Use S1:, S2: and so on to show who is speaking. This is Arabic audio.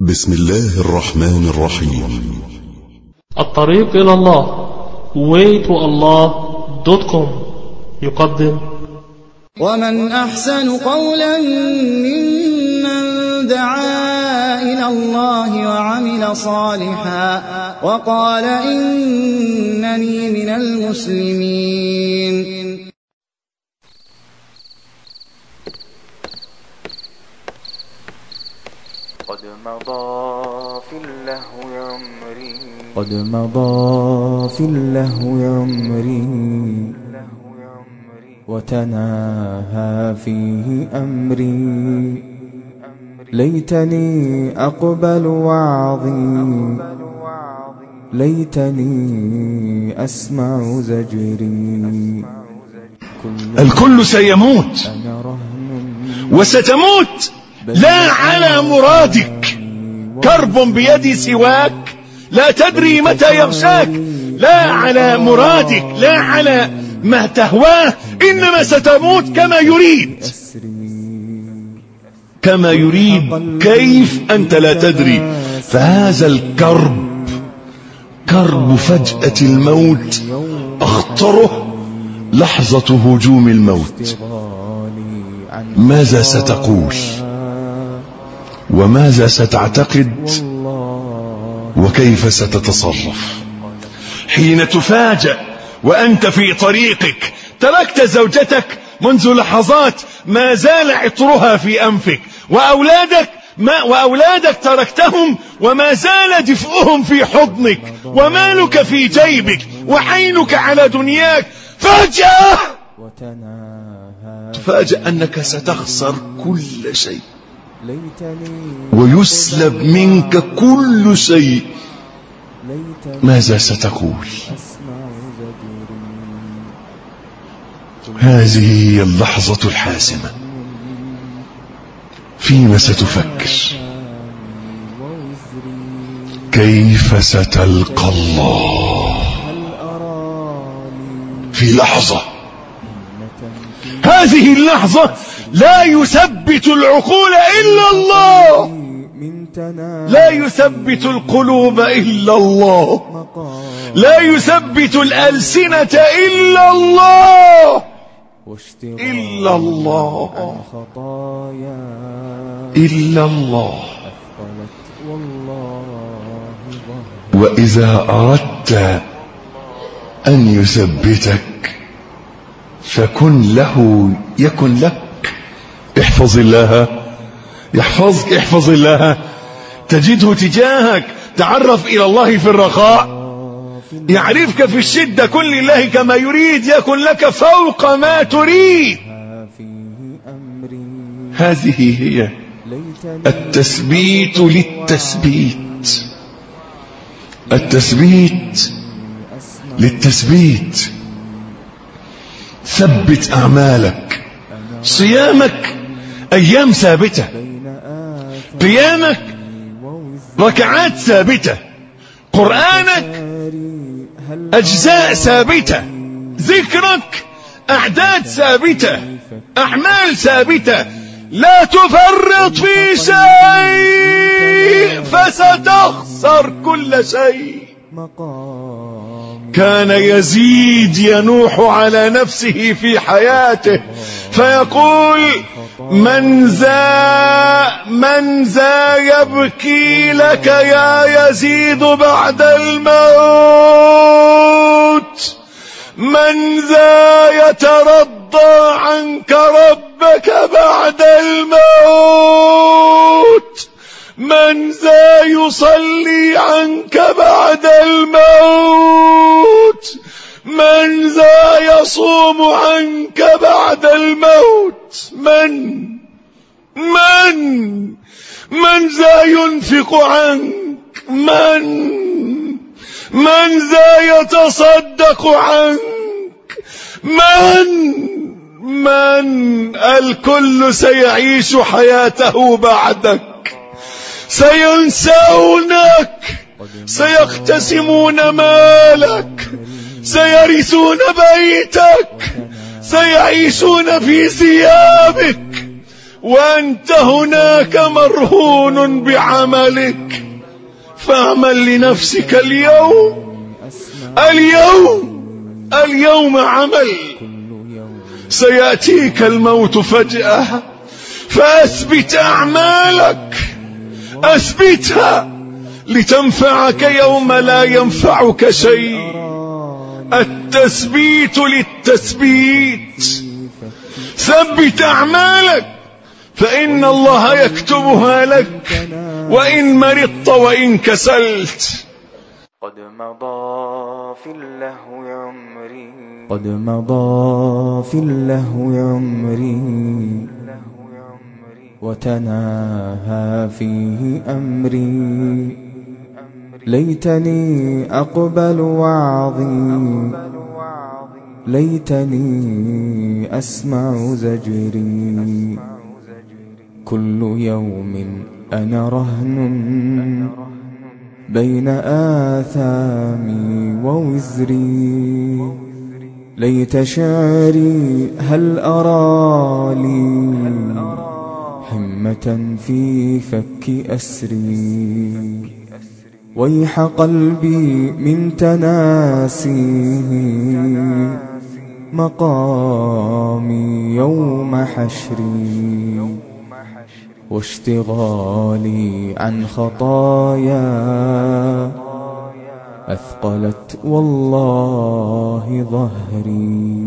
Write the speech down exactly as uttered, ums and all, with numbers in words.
S1: بسم الله الرحمن الرحيم.
S2: الطريق إلى الله way to allah دوت كوم يقدم
S3: ومن أحسن قولا ممن دعا إلى الله وعمل صالحا وقال إنني من المسلمين.
S4: قد مضى في اللهو عمري
S5: قد مضى في اللهو عمري وتناهى فيه أمري ليتني أقبل وعظي ليتني أسمع زجري.
S6: الكل سيموت وستموت لا على مرادك، كرب بيد سواك لا تدري متى يغشاك، لا على مرادك لا على ما تهواه، إنما ستموت كما يريد كما يريد كيف أنت لا تدري. فهذا الكرب كرب فجأة الموت أخطره لحظة هجوم الموت. ماذا ستقول وماذا ستعتقد وكيف ستتصرف حين تفاجأ وأنت في طريقك؟ تركت زوجتك منذ لحظات ما زال عطرها في أنفك، وأولادك ما وأولادك تركتهم وما زال دفئهم في حضنك، ومالك في جيبك وعينك على دنياك. فجأة تفاجأ أنك ستخسر كل شيء ويسلب منك كل شيء. ماذا ستقول؟ هذه هي اللحظة الحاسمة. فيما ستفكر؟ كيف ستلقى الله في لحظة؟ هذه اللحظة لا يثبت العقول إلا الله، لا يثبت القلوب إلا الله، لا يثبت الألسنة إلا الله، إلا الله، إلا الله. وإذا أردت أن يثبتك فكن له يكن لك. احفظ الله يحفظك، احفظ الله تجده تجاهك. تعرف إلى الله في الرخاء يعرفك في الشدة. كن لله كما يريد يكن لك فوق ما تريد. هذه هي التثبيت للتثبيت، التثبيت للتثبيت. ثبت أعمالك. صيامك أيام ثابتة، قيامك ركعات ثابتة، قرآنك أجزاء ثابتة، ذكرك أعداد ثابتة، أعمال ثابتة. لا تفرط في شيء فستخسر كل شيء. كان يزيد ينوح على نفسه في حياته فيقول من ذا من ذا يبكي لك يا يزيد بعد الموت، من ذا يترضى عنك ربك بعد الموت، من ذا يصلي عنك بعد الموت، من ذا يصوم عنك بعد الموت، من من من ذا ينفق عنك، من من ذا يتصدق عنك، من من الكل سيعيش حياته بعدك. سينسونك، سيقتسمون مالك، سيرثون بيتك، سيعيشون في ثيابك، وأنت هناك مرهون بعملك، فاعمل لنفسك اليوم. اليوم اليوم عمل، سيأتيك الموت فجأة، فأثبت أعمالك، أثبتها لتنفعك يوم لا ينفعك شيء. التثبيت للتثبيت، ثبت أعمالك فإن الله يكتبها لك وإن مرضت وإن كسلت.
S4: قد مضى في اللهو عمري،
S5: قد مضى في اللهو عمري، وتناهى فيه أمري. ليتني أقبل وعظي، ليتني أسمع زجري. كل يوم أنا رهن بين آثامي ووزري. ليت شعري هل أرى لي همة في فك أسري. ويح قلبي من تناسيه مقامي يوم حشري. واشتغالي عن خطايا أثقلت والله ظهري.